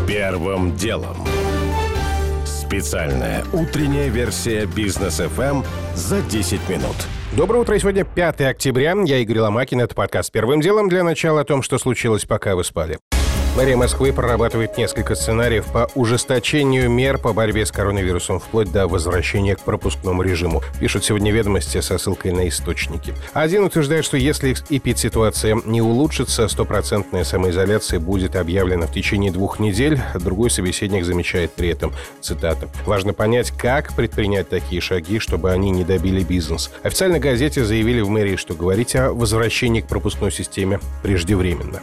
Первым делом. Специальная утренняя версия Бизнес ФМ за 10 минут. Доброе утро, сегодня 5 октября. Я Игорь Ломакин, это подкаст «Первым делом». Для начала о том, что случилось, пока вы спали. Мэрия Москвы прорабатывает несколько сценариев по ужесточению мер по борьбе с коронавирусом, вплоть до возвращения к пропускному режиму. Пишут сегодня «Ведомости» со ссылкой на источники. Один утверждает, что если эпидситуация не улучшится, 100% самоизоляция будет объявлена в течение 2 недель. Другой собеседник замечает при этом, цитата: «Важно понять, как предпринять такие шаги, чтобы они не добили бизнес». В официальной газете заявили в мэрии, что говорить о возвращении к пропускной системе преждевременно.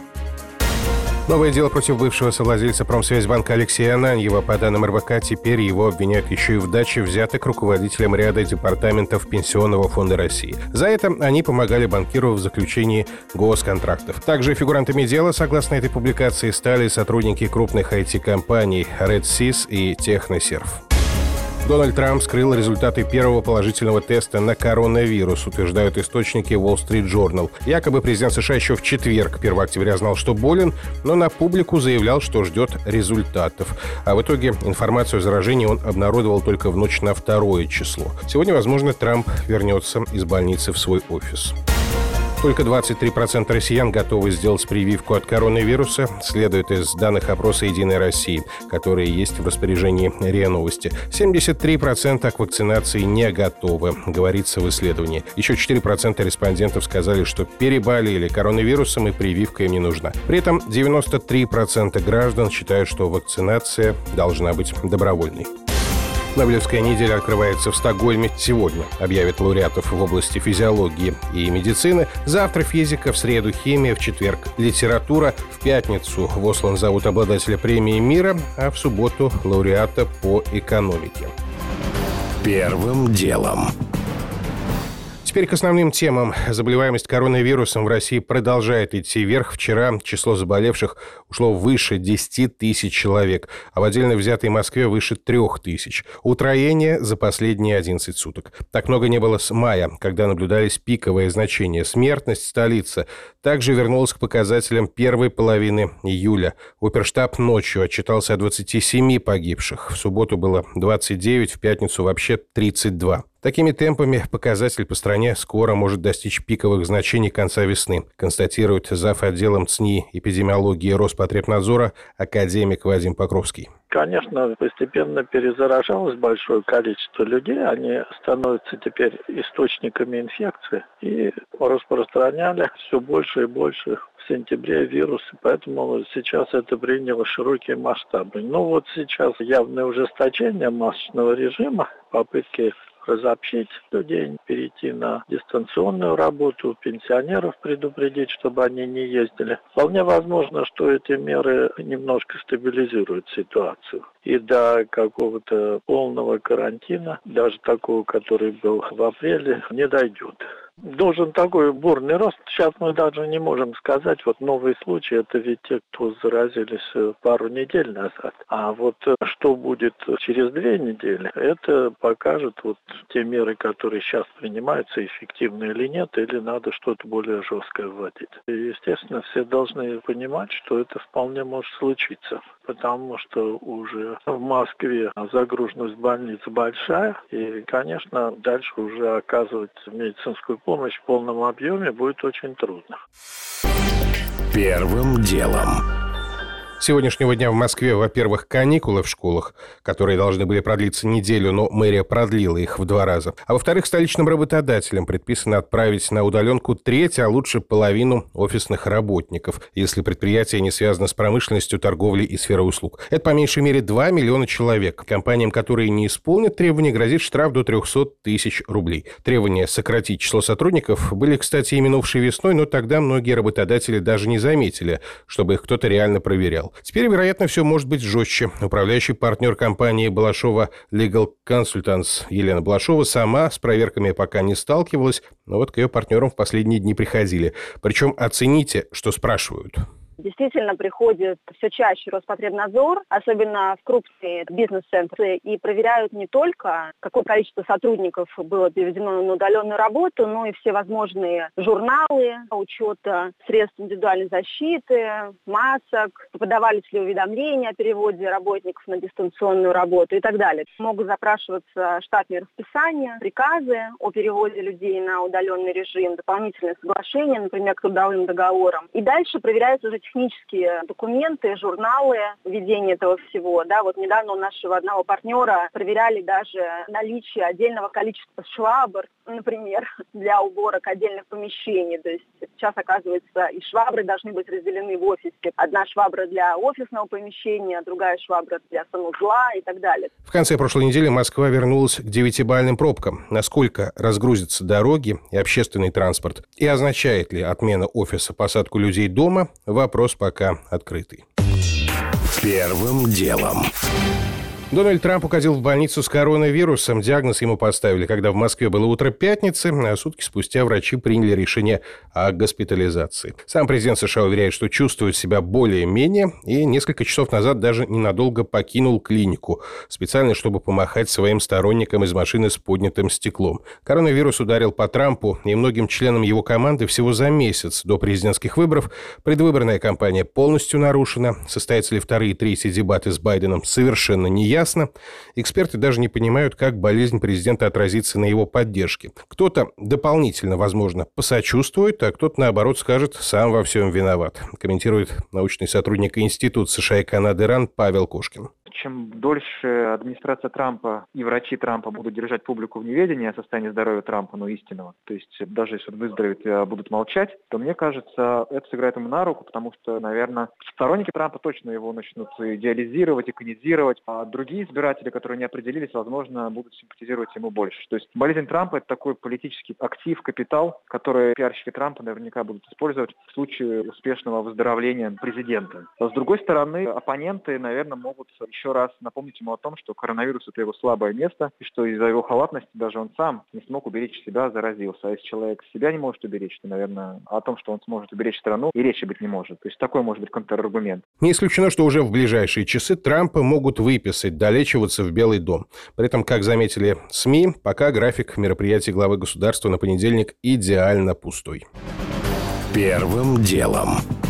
Новое дело против бывшего совладельца Промсвязьбанка Алексея Ананьева. По данным РБК, теперь его обвиняют еще и в даче взяток руководителям ряда департаментов Пенсионного фонда России. За это они помогали банкиру в заключении госконтрактов. Также фигурантами дела, согласно этой публикации, стали сотрудники крупных IT-компаний RedSys и Technoserve. Дональд Трамп скрыл результаты первого положительного теста на коронавирус, утверждают источники Wall Street Journal. Якобы президент США еще в четверг, 1 октября, знал, что болен, но на публику заявлял, что ждет результатов. А в итоге информацию о заражении он обнародовал только в ночь на 2 число. Сегодня, возможно, Трамп вернется из больницы в свой офис. Только 23% россиян готовы сделать прививку от коронавируса, следует из данных опроса «Единой России», которые есть в распоряжении РИА Новости. 73% к вакцинации не готовы, говорится в исследовании. Еще 4% респондентов сказали, что переболели коронавирусом и прививка им не нужна. При этом 93% граждан считают, что вакцинация должна быть добровольной. Нобелевская неделя открывается в Стокгольме сегодня. Объявят лауреатов в области физиологии и медицины. Завтра физика, в среду химия, в четверг литература. В пятницу в Осло назовут обладателя премии мира, а в субботу лауреата по экономике. Первым делом. Теперь к основным темам. Заболеваемость коронавирусом в России продолжает идти вверх. Вчера число заболевших ушло выше 10 тысяч человек, а в отдельно взятой Москве выше 3 тысяч. Утроение за последние 11 суток. Так много не было с мая, когда наблюдались пиковые значения. Смертность столицы также вернулась к показателям первой половины июля. Оперштаб ночью отчитался о 27 погибших. В субботу было 29, в пятницу вообще 32. Такими темпами показатель по стране скоро может достичь пиковых значений конца весны, констатирует зав. Отделом ЦНИ эпидемиологии Роспотребнадзора академик Вадим Покровский. Конечно, постепенно перезаражалось большое количество людей. Они становятся теперь источниками инфекции и распространяли все больше и больше в сентябре вирусы. Поэтому сейчас это приняло широкие масштабы. Но вот сейчас явное ужесточение масочного режима, попытки разобщить людей, перейти на дистанционную работу, пенсионеров предупредить, чтобы они не ездили. Вполне возможно, что эти меры немножко стабилизируют ситуацию. И до какого-то полного карантина, даже такого, который был в апреле, не дойдет. Должен такой бурный рост. Сейчас мы даже не можем сказать, вот новый случай, это ведь те, кто заразились пару недель назад. А вот что будет через 2 недели, это покажет вот те меры, которые сейчас принимаются, эффективны или нет, или надо что-то более жесткое вводить. И, естественно, все должны понимать, что это вполне может случиться, потому что уже в Москве загруженность больниц большая, и, конечно, дальше уже оказывать медицинскую помощь в полном объеме будет очень трудно. Первым делом. С сегодняшнего дня в Москве, во-первых, каникулы в школах, которые должны были продлиться неделю, но мэрия продлила их в 2 раза. А во-вторых, столичным работодателям предписано отправить на удаленку 1/3, а лучше половину офисных работников, если предприятие не связано с промышленностью, торговлей и сферой услуг. Это по меньшей мере 2 миллиона человек. Компаниям, которые не исполнят требования, грозит штраф до 300 тысяч рублей. Требования сократить число сотрудников были, кстати, и минувшей весной, но тогда многие работодатели даже не заметили, чтобы их кто-то реально проверял. Теперь, вероятно, все может быть жестче. Управляющий партнер компании Балашова Legal Consultants Елена Балашова сама с проверками пока не сталкивалась, но вот к ее партнерам в последние дни приходили. Причем оцените, что спрашивают. Действительно приходит все чаще Роспотребнадзор, особенно в крупные бизнес-центры, и проверяют не только, какое количество сотрудников было переведено на удаленную работу, но и все возможные журналы, учета средств индивидуальной защиты, масок, подавались ли уведомления о переводе работников на дистанционную работу и так далее. Могут запрашиваться штатные расписания, приказы о переводе людей на удаленный режим, дополнительные соглашения, например, к трудовым договорам. И дальше проверяются уже технические документы, журналы, ведение этого всего. Да, вот недавно у нашего одного партнера проверяли даже наличие отдельного количества швабр, например, для уборок отдельных помещений. То есть сейчас, оказывается, и швабры должны быть разделены в офисе. Одна швабра для офисного помещения, другая швабра для санузла и так далее. В конце прошлой недели Москва вернулась к 9-бальным пробкам. Насколько разгрузятся дороги и общественный транспорт? И означает ли отмена офиса посадку людей дома? Вопрос пока открытый. Первым делом. Дональд Трамп угодил в больницу с коронавирусом. Диагноз ему поставили, когда в Москве было утро пятницы, а сутки спустя врачи приняли решение о госпитализации. Сам президент США уверяет, что чувствует себя более-менее, и несколько часов назад даже ненадолго покинул клинику, специально, чтобы помахать своим сторонникам из машины с поднятым стеклом. Коронавирус ударил по Трампу и многим членам его команды всего за месяц до президентских выборов. Предвыборная кампания полностью нарушена. Состоятся ли вторые и третьи дебаты с Байденом, совершенно неясно. Эксперты даже не понимают, как болезнь президента отразится на его поддержке. Кто-то дополнительно, возможно, посочувствует, а кто-то, наоборот, скажет, сам во всем виноват, комментирует научный сотрудник Института США и Канады РАН Павел Кошкин. Чем дольше администрация Трампа и врачи Трампа будут держать публику в неведении о состоянии здоровья Трампа, истинного, то есть даже если он выздоровеет, будут молчать, то, мне кажется, это сыграет ему на руку, потому что, наверное, сторонники Трампа точно его начнут идеализировать, иконизировать, а другие избиратели, которые не определились, возможно, будут симпатизировать ему больше. То есть болезнь Трампа – это такой политический актив, капитал, который пиарщики Трампа наверняка будут использовать в случае успешного выздоровления президента. А с другой стороны, оппоненты, наверное, могут еще раз напомнить ему о том, что коронавирус – это его слабое место, и что из-за его халатности даже он сам не смог уберечь себя, заразился. А если человек себя не может уберечь, то, наверное, о том, что он сможет уберечь страну, и речи быть не может. То есть такой может быть контраргумент. Не исключено, что уже в ближайшие часы Трампа могут выписать, долечиваться в Белый дом. При этом, как заметили СМИ, пока график мероприятий главы государства на понедельник идеально пустой. Первым делом.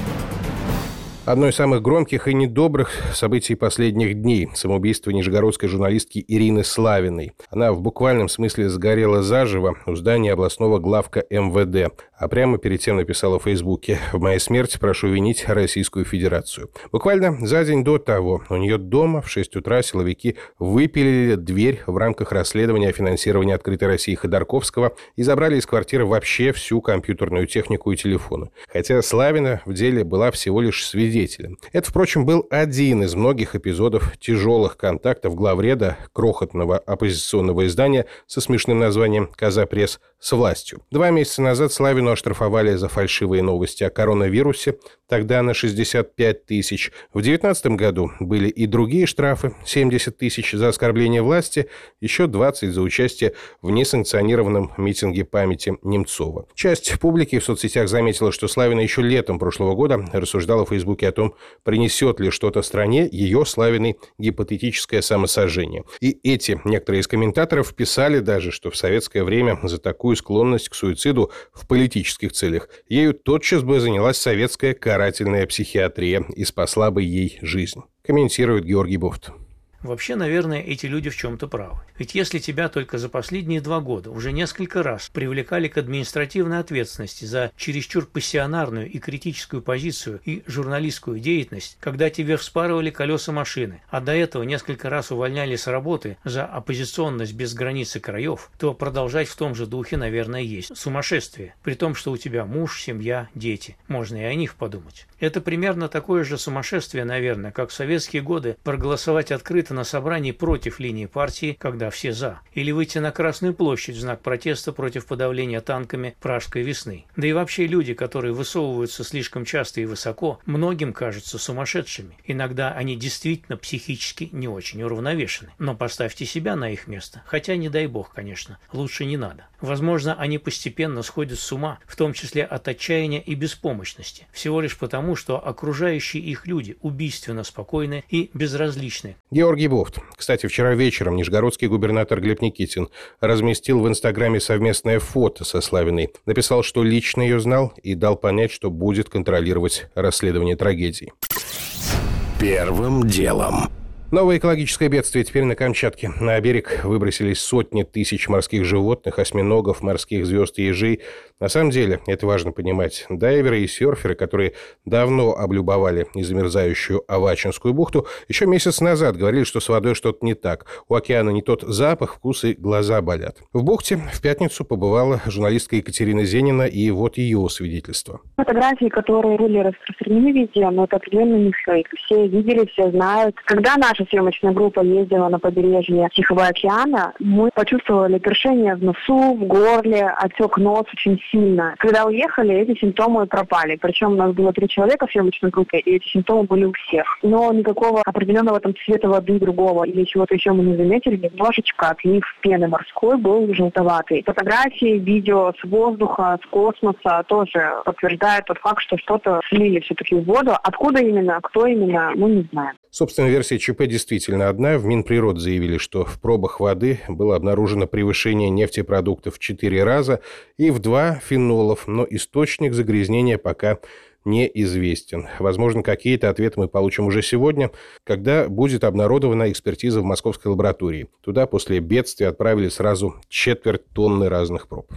Одно из самых громких и недобрых событий последних дней – самоубийство нижегородской журналистки Ирины Славиной. Она в буквальном смысле сгорела заживо у здания областного главка МВД, а прямо перед тем написала в Фейсбуке: «В моей смерти прошу винить Российскую Федерацию». Буквально за день до того у нее дома в 6 утра силовики выпилили дверь в рамках расследования о финансировании «Открытой России» Ходорковского и забрали из квартиры вообще всю компьютерную технику и телефоны. Хотя Славина в деле была всего лишь свидетелем. Это, впрочем, был один из многих эпизодов тяжелых контактов главреда крохотного оппозиционного издания со смешным названием «Коза Пресс» с властью. 2 месяца назад Славину оштрафовали за фальшивые новости о коронавирусе, тогда на 65 тысяч. В 2019 году были и другие штрафы: 70 тысяч за оскорбление власти, еще 20 за участие в несанкционированном митинге памяти Немцова. Часть публики в соцсетях заметила, что Славина еще летом прошлого года рассуждала в Фейсбуке о том, принесет ли что-то стране ее, Славиной, гипотетическое самосожжение. И некоторые из комментаторов писали даже, что в советское время за такую склонность к суициду в политических целях ею тотчас бы занялась советская карательная психиатрия и спасла бы ей жизнь, комментирует Георгий Бофт. Вообще, наверное, эти люди в чем-то правы. Ведь если тебя только за последние 2 года уже несколько раз привлекали к административной ответственности за чересчур пассионарную и критическую позицию и журналистскую деятельность, когда тебе вспарывали колеса машины, а до этого несколько раз увольняли с работы за оппозиционность без границы краев, то продолжать в том же духе, наверное, есть сумасшествие. При том, что у тебя муж, семья, дети. Можно и о них подумать. Это примерно такое же сумасшествие, наверное, как в советские годы проголосовать открыто где-то на собрании против линии партии, когда все за. Или выйти на Красную площадь в знак протеста против подавления танками Пражской весны. Да и вообще люди, которые высовываются слишком часто и высоко, многим кажутся сумасшедшими. Иногда они действительно психически не очень уравновешены. Но поставьте себя на их место. Хотя, не дай бог, конечно, лучше не надо. Возможно, они постепенно сходят с ума, в том числе от отчаяния и беспомощности. Всего лишь потому, что окружающие их люди убийственно спокойны и безразличны. Георгий Бофт. Кстати, вчера вечером нижегородский губернатор Глеб Никитин разместил в Инстаграме совместное фото со Славиной. Написал, что лично ее знал и дал понять, что будет контролировать расследование трагедии. Первым делом. Новое экологическое бедствие теперь на Камчатке. На берег выбросились сотни тысяч морских животных, осьминогов, морских звезд и ежей. На самом деле, это важно понимать, дайверы и серферы, которые давно облюбовали незамерзающую Авачинскую бухту, еще месяц назад говорили, что с водой что-то не так. У океана не тот запах, вкус и глаза болят. В бухте в пятницу побывала журналистка Екатерина Зенина, и вот ее свидетельство. Фотографии, которые были распространены везде, но это определенно не фейк. Все видели, все знают. Когда наша съемочная группа ездила на побережье Тихого океана, мы почувствовали першение в носу, в горле, отек нос очень сильно. Когда уехали, эти симптомы пропали. Причем у нас было 3 человека в съемочной группе, и эти симптомы были у всех. Но никакого определенного там цвета воды другого или чего-то еще мы не заметили. Немножечко отлив пены морской был желтоватый. Фотографии, видео с воздуха, с космоса тоже подтверждают тот факт, что что-то слили все-таки в воду. Откуда именно, кто именно, мы не знаем. Собственно, версия ЧП действительно одна. В Минприроды заявили, что в пробах воды было обнаружено превышение нефтепродуктов в 4 раза и в 2 фенолов, но источник загрязнения пока неизвестен. Возможно, какие-то ответы мы получим уже сегодня, когда будет обнародована экспертиза в московской лаборатории. Туда после бедствия отправили сразу 250 тонн разных проб.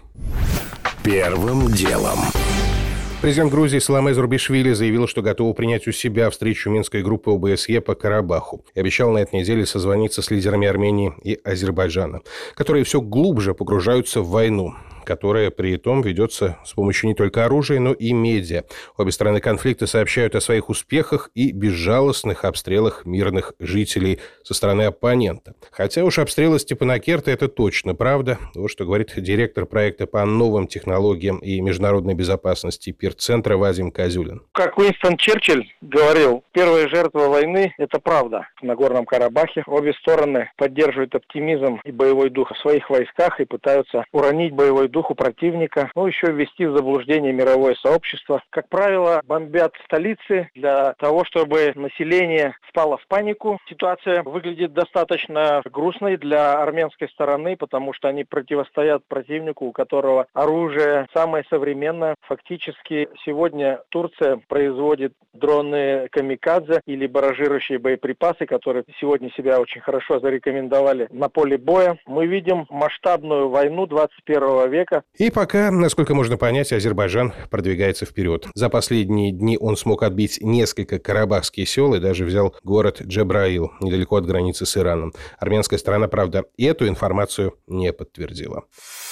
Первым делом. Президент Грузии Саломе Зурбишвили заявил, что готов принять у себя встречу Минской группы ОБСЕ по Карабаху. И обещал на этой неделе созвониться с лидерами Армении и Азербайджана, которые все глубже погружаются в войну, которая при этом ведется с помощью не только оружия, но и медиа. Обе стороны конфликта сообщают о своих успехах и безжалостных обстрелах мирных жителей со стороны оппонента. Хотя уж обстрелы Степанакерта – это точно правда. Вот что говорит директор проекта по новым технологиям и международной безопасности ПИР-центра Вадим Козюлин. Как Уинстон Черчилль говорил, первая жертва войны – это правда. В Нагорном Карабахе обе стороны поддерживают оптимизм и боевой дух в своих войсках и пытаются уронить боевой дух у противника, еще ввести в заблуждение мировое сообщество. Как правило, бомбят столицы для того, чтобы население впало в панику. Ситуация выглядит достаточно грустной для армянской стороны, потому что они противостоят противнику, у которого оружие самое современное. Фактически сегодня Турция производит дроны камикадзе или барражирующие боеприпасы, которые сегодня себя очень хорошо зарекомендовали на поле боя. Мы видим масштабную войну 21 века. И пока, насколько можно понять, Азербайджан продвигается вперед. За последние дни он смог отбить несколько карабахских сел и даже взял город Джебраил, недалеко от границы с Ираном. Армянская сторона, правда, эту информацию не подтвердила.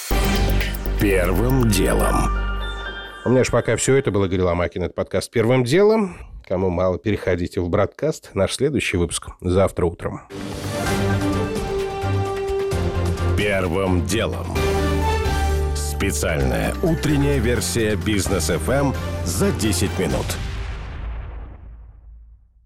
Первым делом. У меня же пока все. Это был Игорь Ломакин. Это подкаст «Первым делом». Кому мало, переходите в Бродкаст. Наш следующий выпуск завтра утром. Первым делом. Специальная утренняя версия Бизнес ФМ за 10 минут.